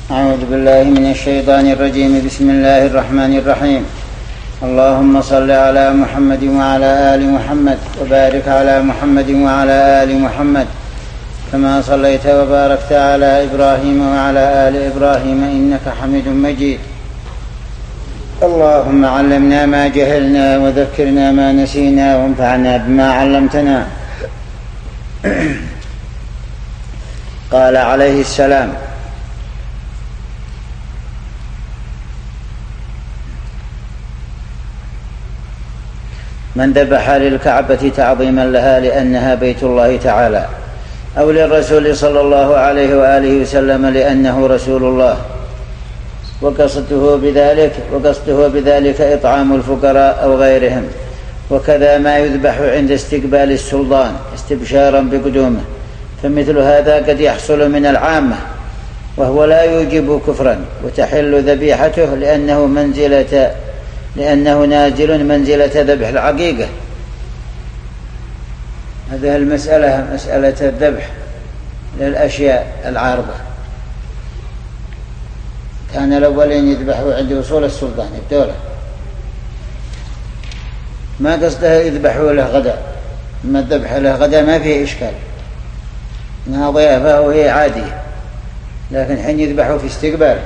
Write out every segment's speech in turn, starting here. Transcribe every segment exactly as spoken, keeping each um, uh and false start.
أعوذ بالله من الشيطان الرجيم. بسم الله الرحمن الرحيم. اللهم صل على محمد وعلى آل محمد وبارك على محمد وعلى آل محمد كما صليت وباركت على إبراهيم وعلى آل إبراهيم إنك حميد مجيد. اللهم علمنا ما جهلنا وذكرنا ما نسينا وانفعنا بما علمتنا. قال عليه السلام: من ذبح للكعبة تعظيما لها لأنها بيت الله تعالى، أو للرسول صلى الله عليه وآله وسلم لأنه رسول الله، وقصده بذلك وقصده بذلك إطعام الفقراء أو غيرهم. وكذا ما يذبح عند استقبال السلطان استبشارا بقدومه، فمثل هذا قد يحصل من العامة وهو لا يوجب كفرا، وتحل ذبيحته لأنه منزلة لأنه نازل منزلة ذبح العقيقة. هذه المسألة مسألة الذبح للأشياء العارضة. كان الأولين يذبحوا عند وصول السلطان الدولة، ما قصده يذبحوا له غدا، ما الذبح له غدا ما فيه إشكال، إنها ضيافة وهي عادية، لكن حين يذبحوا في استقبال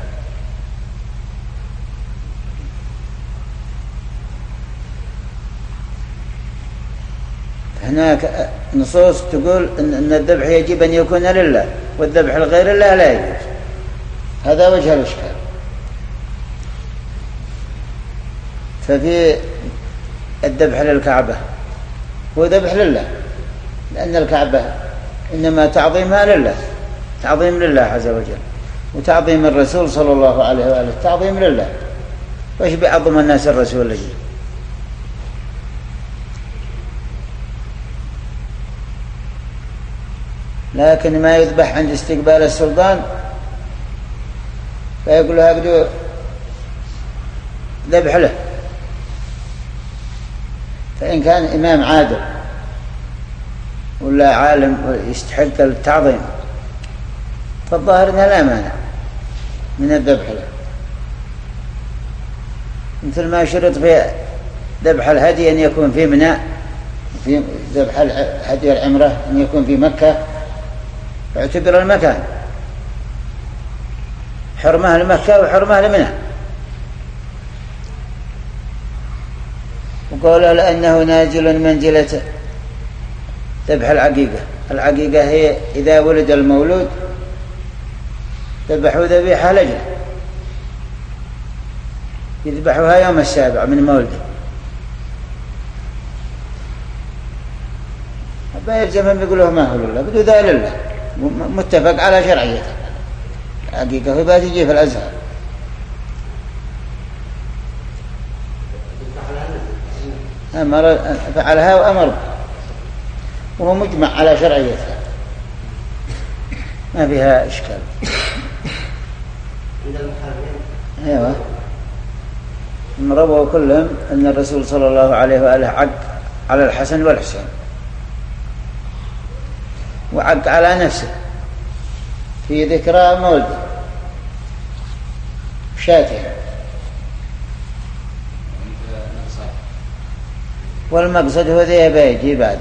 هناك نصوص تقول إن الذبح يجب أن يكون لله، والذبح لغير الله لا يجوز. هذا وجه الإشكال. ففي الذبح للكعبة هو ذبح لله، لأن الكعبة إنما تعظيمها لله، تعظيم لله عز وجل، وتعظيم الرسول صلى الله عليه وآله تعظيم لله. وإيش بعظم الناس الرسول لجل؟ لكن ما يذبح عند استقبال السلطان فيقول له أبدو ذبح له. فإن كان إمام عادل ولا عالم يستحق التعظيم فالظاهر أنه لا مانع من الذبح له، مثل ما شرط في ذبح الهدي أن يكون في منى، في ذبح الهدي العمرة أن يكون في مكة، يعتبر المكان حرمه لمكة وحرمه لمنى. وقالوا لأنه نازل منزلة ذبح العقيقة. العقيقة هي إذا ولد المولود ذبحوا ذبيحة لجل، يذبحوها يوم السابع من مولده. ما يلزمهم يقولوا ما هو لله، بدو ذا لله، متفق على شرعيته. حقيقة في بات يجي في الأزهر أمر فعلها وأمر، وهو مجمع على شرعيتها، ما فيها إشكال. أيوة، رووا كلهم أن الرسول صلى الله عليه وآله عق على الحسن والحسين، وعق على نفسه في ذكرى مولده شاتين. والمقصد هو ذي بيجي بعد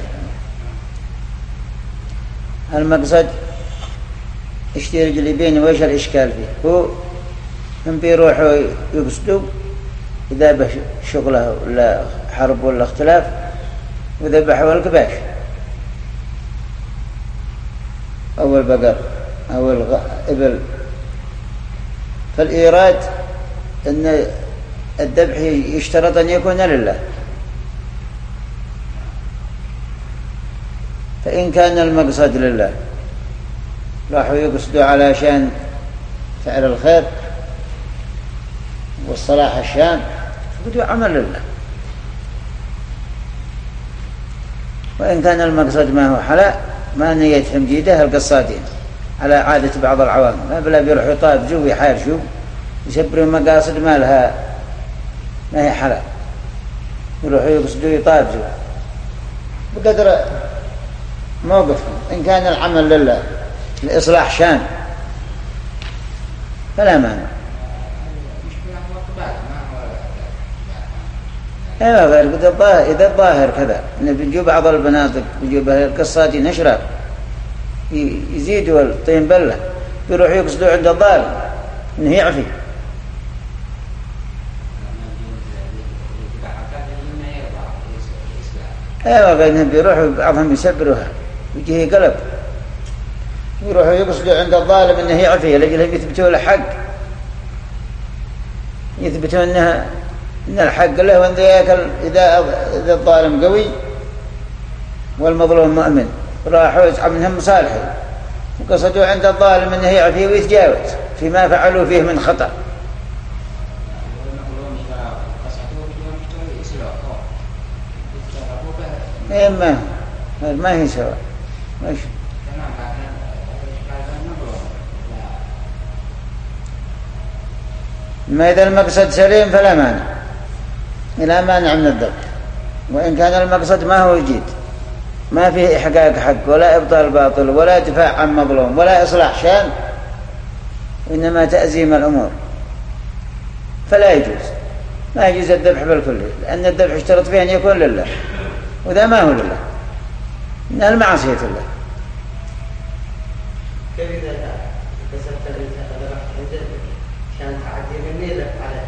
المقصد اشتري جلبين. وإيش الإشكال فيه؟ هو من بيروحوا يقصدوا إذا بشغله ولا حرب ولا اختلاف وذبحوا الكباش أو البقر أو الإبل. فالإيراد أن الذبح يشترط أن يكون لله. فإن كان المقصد لله راحوا يقصدوا على شان فعل الخير والصلاح الشان، بدوا عمل لله. وإن كان المقصد ما هو حلاء ما نيتهم جيدة القصادين على عادة بعض العوام، ما بلا بيروحوا يطابجوا ويحارشوا يسبروا مقاصد ما لها ما هي حلاء، يروحوا يقصدوا يطابجوا بقدر موقفهم. إن كان العمل لله لإصلاح شان فلا مانع. ايوه غير قد الظاهر اذا الظاهر كذا ان بيجوا بعض البنادق بيجوا القصات نشرة يزيدوا الطين بله بيروحوا يقصدوا عند الظالم انه يعفي. ايوه غير بيروحوا بعضهم يسبروها ويجيه قلب يروحوا يقصدوا عند الظالم انه يعفي لأجلهم يثبتوا له حق، يثبتوا انها ان الحق له. وان اذا اذا الظالم قوي والمظلوم مؤمن راحوا يسحب منهم مصالحه وقصدوا عند الظالم انه يعفي ويتجاوز فيما فعلوا فيه من خطأ. ايه ما ما هي سواء ماشي. ما إذا المقصد سليم فلا مانع، لا مانع من الذبح. وإن كان المقصد ما هو جيد، ما فيه إحقاق حق ولا إبطال باطل ولا دفاع عن مظلوم ولا إصلاح شان، إنما تأزيم الأمور، فلا يجوز. ما يجوز الذبح بالكلية، لأن الذبح اشترط فيه أن يكون لله، وذا ما هو لله، إنها المعصية لله. كيف إذا كسبت الإنسان ذبحت عندك كان تعدي مني لك عليه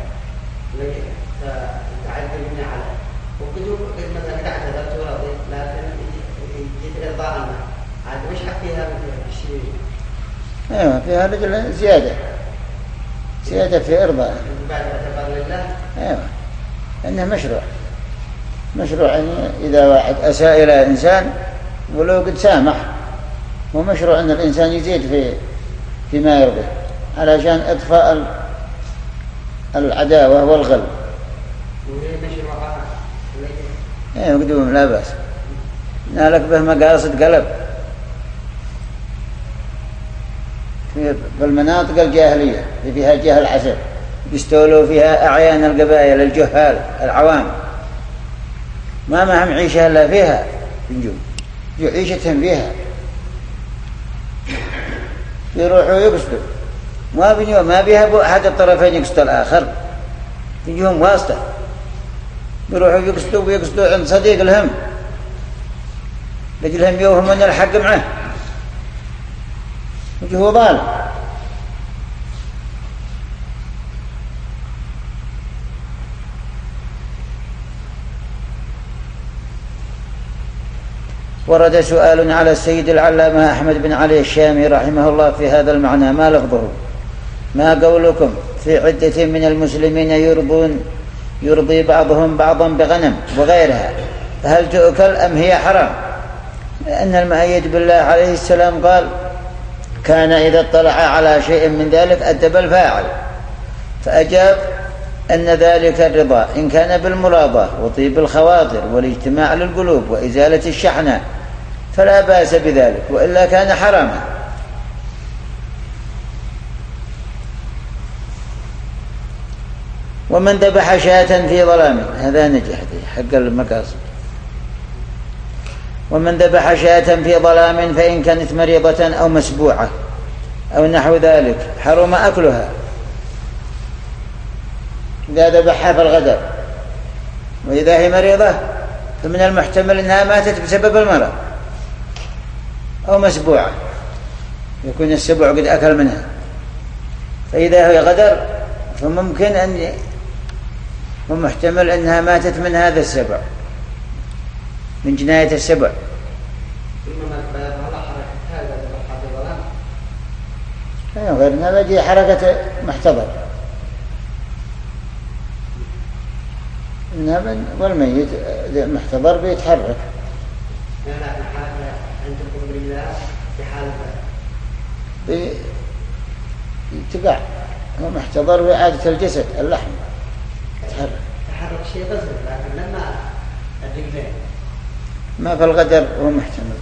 فتعدي مني عليه وكتب مثلا قد اعتذرت ورضيت لكن جيت إرضاء عنه عاد وش حق فيها الشيء؟ ايوه فيها رجل زيادة زيادة في إرضاء بعد اعتبار لله. ايوه انه مشروع مشروع يعني إذا واحد أساء إلى إنسان ولو قد سامح، ومشروع أن الإنسان يزيد في فيما يرضي علشان إطفاء العداوة والغل. ايه قدوم لا بأس، نالك به مقاصد قلب في المناطق الجاهلية اللي فيها جهل عسر يستولوا فيها أعيان القبائل الجهال العوام، ما معهم عيشة إلا فيها نجوم عيشتهم فيها، يروحوا يقصدوا ما بينه ما بيها أحد الطرفين يقصد الآخر، يجيهم واسطة يروحوا يقصدوا ويقصدوا عند صديق لهم لجلهم يوهم أن الحق معه وجهه ظالم. ورد سؤال على السيد العلامة أحمد بن علي الشامي رحمه الله في هذا المعنى: ما لفظه؟ ما قولكم في عدة من المسلمين يرضون يرضي بعضهم بعضا بغنم وغيرها، فهل تؤكل أم هي حرام؟ لأن المؤيد بالله عليه السلام قال: كان إذا اطلع على شيء من ذلك أدب الفاعل، فأجاب أن ذلك الرضا إن كان بالمراضاة وطيب الخواطر والاجتماع للقلوب وإزالة الشحنة فلا بأس بذلك، وإلا كان حراما. ومن ذبح شاة في ظلام، هذا نجح حق المقاصد. ومن ذبح شاة في ظلام فإن كانت مريضة أو مسبوعة أو نحو ذلك حرم أكلها إذا ذبحها في الغدر، وإذا هي مريضة فمن المحتمل أنها ماتت بسبب المرض، أو مسبوعة يكون السبع قد أكل منها، فإذا هي غدر فممكن أن ومحتمل أنها ماتت من هذا السبع، من جناية السبع. أيوة غير هذا جي حركة محتضر إنها والميت محتضر بيتحرك. لا لا حالة عندكم بالله في حالة بيتقع هو محتضر بإعادة الجسد اللحم يتحرك تحرك شيء غزل، لكن لما الرجلين ما في الغدر هو محتمل.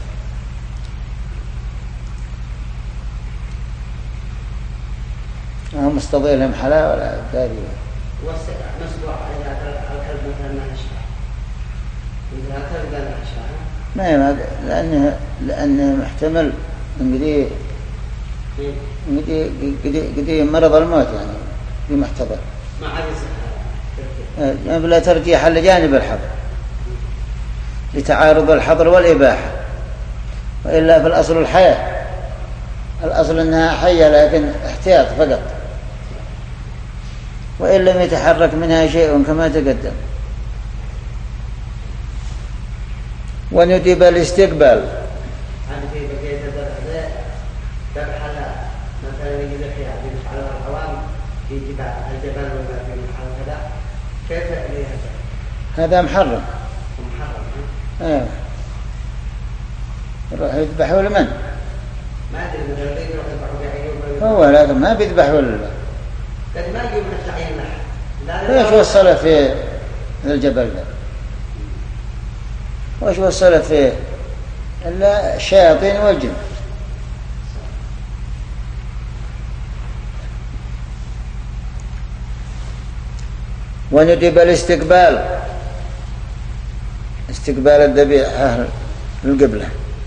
ما هو مستضيل لهم حلا ولا كاري مسبوع إذا الكلب مثلا ما نشبع إذا الكلب لا نشبع ما هي لأنه لأنه محتمل نقدي قد مرض الموت يعني في محتضر ما عاد يصح بلا ترجيح لجانب الحظر لتعارض الحظر والإباحة، وإلا في الأصل الحياة، الأصل أنها حية لكن احتياط فقط، وإن لم يتحرك منها شيء كما تقدم. وندب الاستقبال هذا في بقية الذبح ذبح مثلا يجي ذبح على العوام في جبال الجبل ولا في محل كذا، كيف إليها هذا محرم محرم ايه يروح يذبح ولا من؟ ما أدري مثلا يروح يذبح هو لكن ما بيذبح ولا لكن ما يجيب من التعيين لحد ايش وصله في الجبل ده؟ وايش وصله فيه الا الشياطين والجن. وندب الاستقبال استقبال الذبيحة للقبلة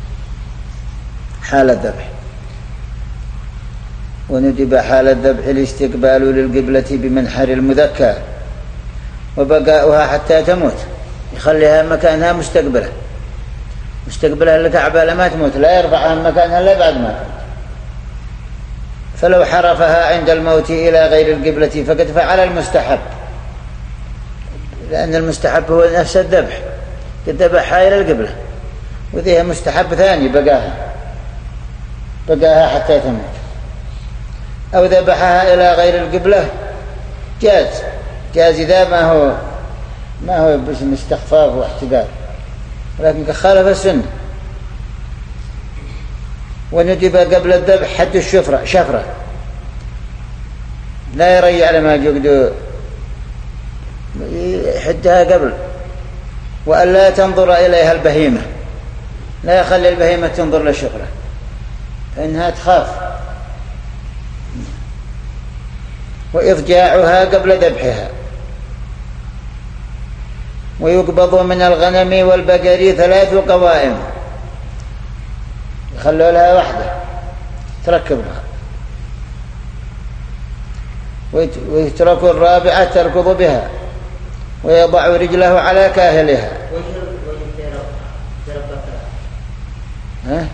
حال الذبح. وندب حال الذبح الاستقبال للقبلة بمنحر المذكى وبقاؤها حتى تموت، يخليها مكانها مستقبلة مستقبلها للكعبة لما تموت، لا يرفعها مكانها إلا بعد ما تموت. فلو حرفها عند الموت إلى غير القبلة فقد فعل المستحب، لأن المستحب هو نفس الذبح، قد ذبحها إلى القبلة، وذيها مستحب ثاني بقاها بقاها حتى تموت. أو ذبحها إلى غير القبلة جاز جاز إذا ما هو ما هو باسم استخفاف واحتقار، ولكن خالف السنة. وندب قبل الذبح حد الشفرة شفرة، لا يريع لما يقدر يحدها قبل، وأن لا تنظر إليها البهيمة، لا يخلي البهيمة تنظر للشفرة فإنها تخاف. وإضجاعها قبل ذبحها. ويقبض من الغنم والبقر ثلاث قوائم، يخلوا لها واحدة تركبها، ويترك الرابعة تركض بها، ويضع رجله على كاهلها. ها؟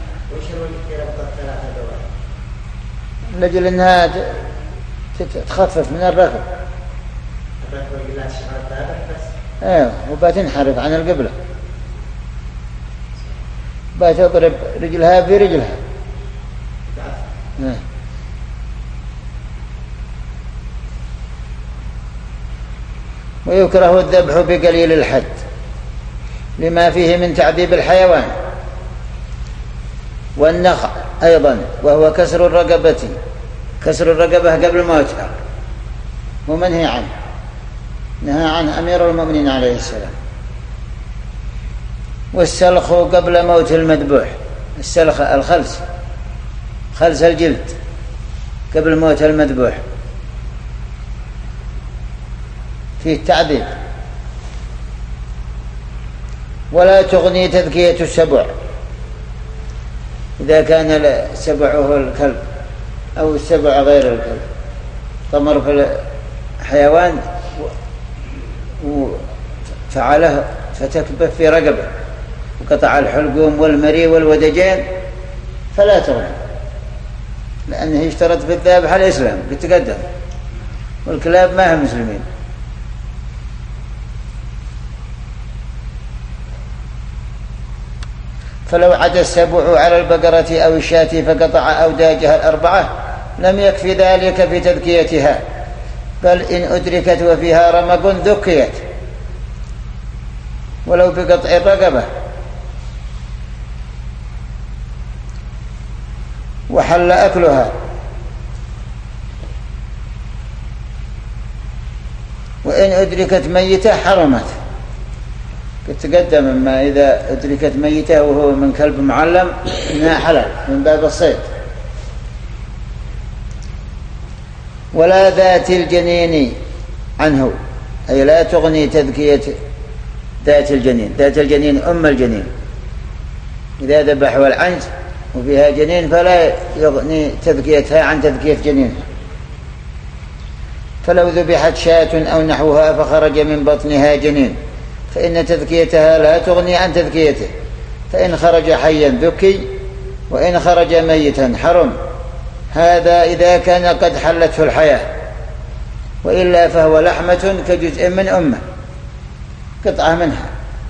لجل انها تخفف من الركب. ايوه وبتنحرف عن القبلة، بتضرب رجلها برجلها. ويكره الذبح بقليل الحد لما فيه من تعذيب الحيوان. والنخع أيضا وهو كسر الرقبة، كسر الرقبة قبل موتها ومنهي عنه، نهى عنه أمير المؤمنين عليه السلام. والسلخ قبل موت المذبوح، السلخ الخلس، خلس الجلد قبل موت المذبوح فيه التعذيب. ولا تغني تذكية السبع، إذا كان السبع هو الكلب أو السبع غير الكلب، طمر في الحيوان وفعله فتكبف في رقبه وقطع الحلقوم والمري والودجين فلا تغني، لأنه يشترط في الذبح الإسلام بتقدم، والكلاب ما هم مسلمين. فلو عدا السبع على البقرة أو الشاة فقطع أوداجها الأربعة لم يكفي ذلك في تذكيتها، بل إن أدركت وفيها رمق ذكيت ولو بقطع الرقبة. وحل أكلها. وإن أدركت ميتة حرمت، قد تقدم أما إذا أدركت ميتة وهو من كلب معلم إنها حلال من باب الصيد. ولا ذات الجنين عنه، أي لا تغني تذكية ذات الجنين، ذات الجنين أم الجنين إذا ذبحوا العنز وفيها جنين فلا يغني تذكيتها عن تذكية جنينها. فلو ذبحت شاة أو نحوها فخرج من بطنها جنين فإن تذكيتها لا تغني عن تذكيته، فإن خرج حيا ذكي وإن خرج ميتا حرم. هذا إذا كان قد حلته الحياة، وإلا فهو لحمة كجزء من أمه، قطعة منها.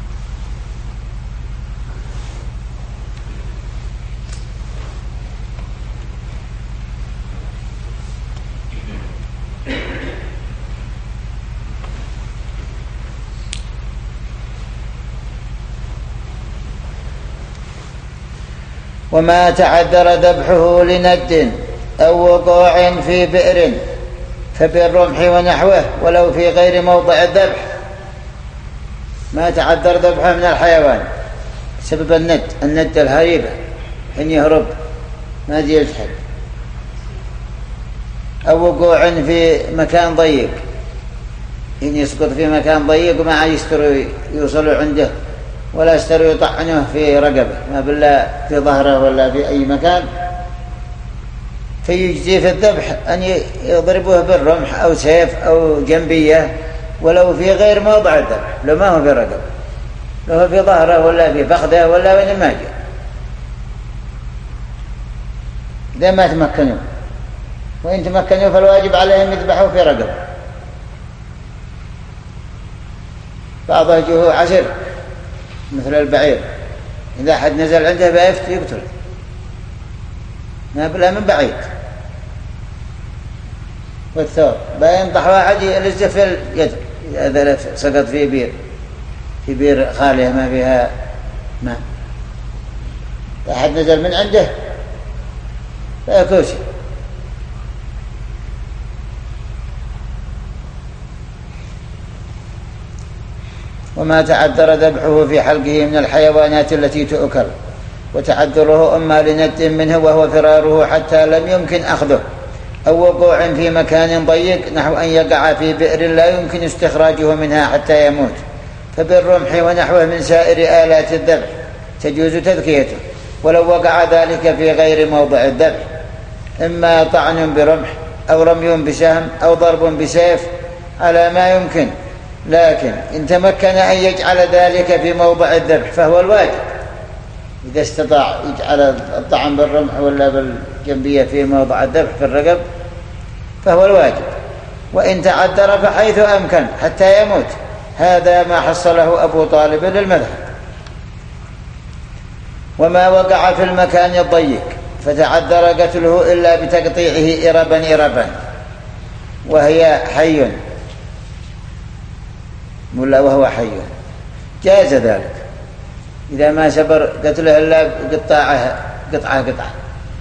وما تعذر ذبحه لند أو وقوع في بئر فبالرمح ونحوه ولو في غير موضع الذبح. ما تعذر ذبحه من الحيوان سبب الند، الند الهريبة حين يهرب ما يلحق، أو وقوع في مكان ضيق، حين يسقط في مكان ضيق وما يستروا يوصلوا عنده ولا يستروا يطعنوه في رقبه، ما بالله في ظهره ولا في أي مكان، فيجزي في الذبح أن يضربوه بالرمح أو سيف أو جنبية ولو في غير موضع الذبح، لو ما هو في رقبه، لو هو في ظهره ولا في فخذه ولا وين ما جاء، إذا ما تمكنوا. وإن تمكنوا فالواجب عليهم يذبحوا في رقبه. بعض وجهه عسر مثل البعير، إذا حد نزل عنده بيفت يقتل، ما بلا من بعيد. والثور بينطح واحد يلزه في اليد إذا سقط في بير، في بير خالية ما فيها ماء، إذا حد نزل من عنده فيكوسي. وما تعذر ذبحه في حلقه من الحيوانات التي تؤكل، وتعذره أما لند منه وهو فراره حتى لم يمكن أخذه، أو وقوع في مكان ضيق نحو أن يقع في بئر لا يمكن استخراجه منها حتى يموت، فبالرمح ونحوه من سائر آلات الذبح تجوز تذكيته ولو وقع ذلك في غير موضع الذبح، إما طعن برمح أو رمي بسهم أو ضرب بسيف على ما يمكن. لكن إن تمكن أن يجعل ذلك في موضع الذبح فهو الواجب، إذا استطاع يجعل الطعن بالرمح ولا بالجنبية في موضع الذبح في الرقب فهو الواجب. وإن تعذر فحيث أمكن حتى يموت، هذا ما حصله أبو طالب للمذهب. وما وقع في المكان الضيق فتعذر قتله إلا بتقطيعه إربا إربا وهي حي ولا وهو حي، جاز ذلك إذا ما سبر قتله إلا قطعه قطعة قطعة.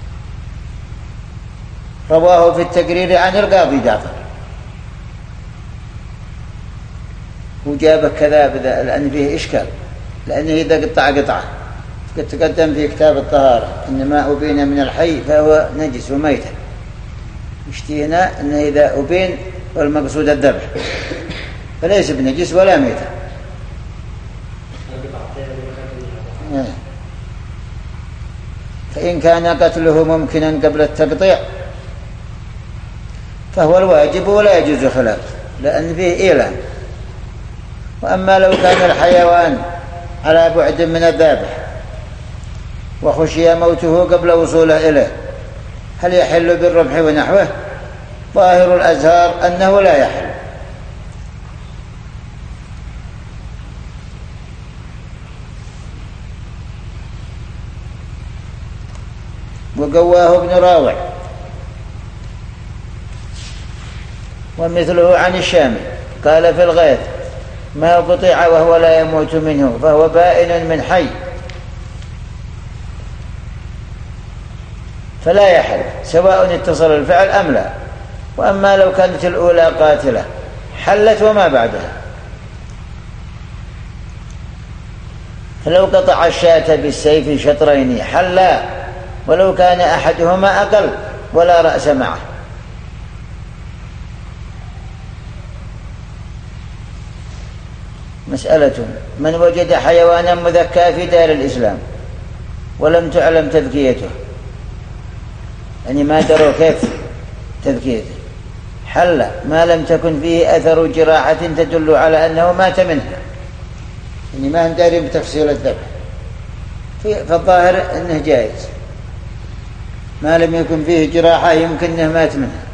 رواه في التقرير عن القاضي جعفر، وجاب كذا لأن فيه إشكال، لأنه إذا قطع قطعة قد تقدم في كتاب الطهارة إنما أبين من الحي فهو نجس وميتا، اشتينا أنه إذا أبين والمقصود الذبح فليس بنجس ولا ميتا. فإن كان قتله ممكنا قبل التقطيع فهو الواجب ولا يجوز خلاف، لأن فيه إيلام. وأما لو كان الحيوان على بعد من الذابح وخشي موته قبل وصوله إليه، هل يحل بالرمح ونحوه؟ ظاهر الأزهار أنه لا يحل. وقواه ابن راوع ومثله عن الشامي قال في الغيث: ما قطع وهو لا يموت منه فهو بائن من حي، فلا يحل سواء اتصل الفعل أم لا. وأما لو كانت الأولى قاتلة حلت وما بعدها. فلو قطع الشاة بالسيف شطرين حلا ولو كان أحدهما أقل ولا رأس معه. مسألة: من وجد حيوانا مذكى في دار الإسلام ولم تعلم تذكيته، يعني ما دروا كيف تذكيته، حل ما لم تكن فيه أثر جراحة تدل على أنه مات منها، يعني ما هم دارين بتفصيل الذبح، فالظاهر أنه جائز ما لم يكن فيه جراحة يمكن أنه مات منها.